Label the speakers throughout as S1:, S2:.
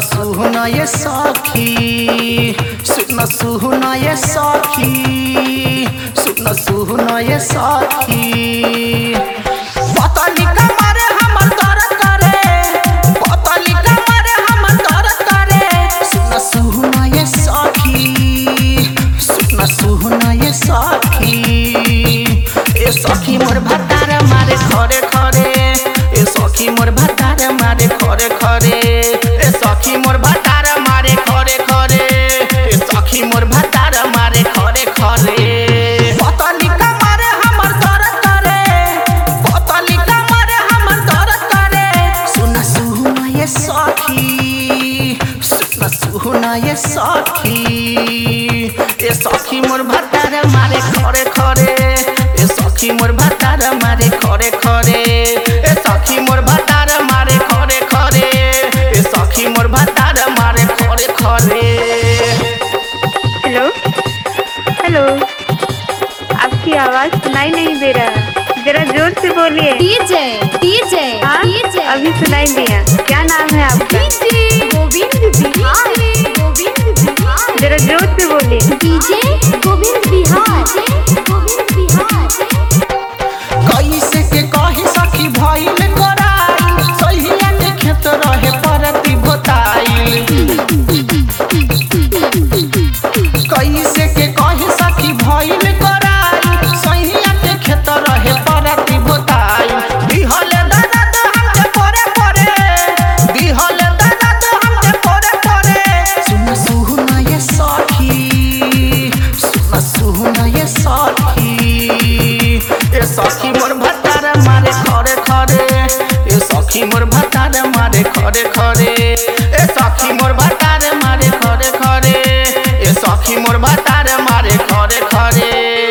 S1: सुना ये सखी सुना ये सखी सुना ये सखी पतली कमरे हमर दर्द करे पतली कमरे हमर दर्द करे सुना ये सखी सुना ये सखी ए सखी मोर भतार मारे खरे खरे ए सखी मोर भतार मारे खरे खरे ए सखी मोर भतार मारे खरे खरे ए सखी मोर भतार मारे खरे खरे पतली कमरे हमर दर्द करे पतली कमरे हमर दर्द करे सुना ये सखी सुना ये सखी ए सखी मोर भतार मारे खरे खरे ए सखी मोर भतार मारे खरे खरे ए सखी मोर भतार मारे खरे खरे ए सखी मोर भतार मारे खरे खरे।
S2: हेलो हेलो, आपकी आवाज सुनाई नहीं दे रहा, जरा जोर से बोलिए।
S3: डीजे डीजे
S2: हाँ, अभी सुनाई दिया। क्या नाम है आपका?
S3: गोविंद बिहार
S2: जरा जोर से बोलिए।
S3: डीजे गोविंद बिहार गोविंद बिहार
S1: कैसे के कही सखी भइल कराई सहिया के खेत रहे परती भोताई कैसे के कही सखी भइल कराई सहिया के खेत रहे परती भोताई दिहल दर्द हमके परे परे दिहल दर्द हमके परे परे सुना ये सखी सुना ये सखी ए सखी मोर भतार मारे खरे खरे ए सखी मोर भतार मारे खरे खरे ए सखी मोर भतार मारे खरे खरे ए सखी मोर भतार मारे खरे खरे।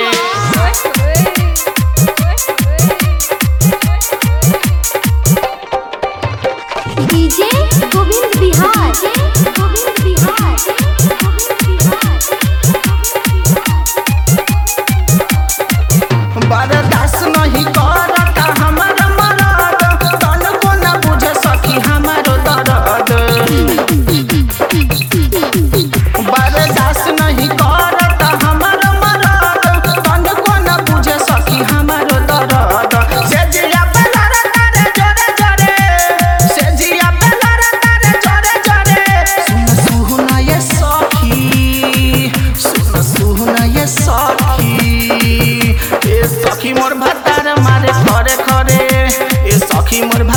S3: डीजे गोविंद बिहार गोविंद बिहार
S1: बर्दाश्त नहीं करता हमारा मरद तन को न बुझे सखी हमारो दर्द बर्दाश्त नहीं करता हमारा मरद तन को न बुझे सखी हमारो दर्द से जिया पे लड़ता रे जोरे जोरे से जिया पे लड़ता रे जोरे जोरे सुना ये सखी सुना ये सखी ए सखी मोर भतार मारे खरे खरे ए सखी मोर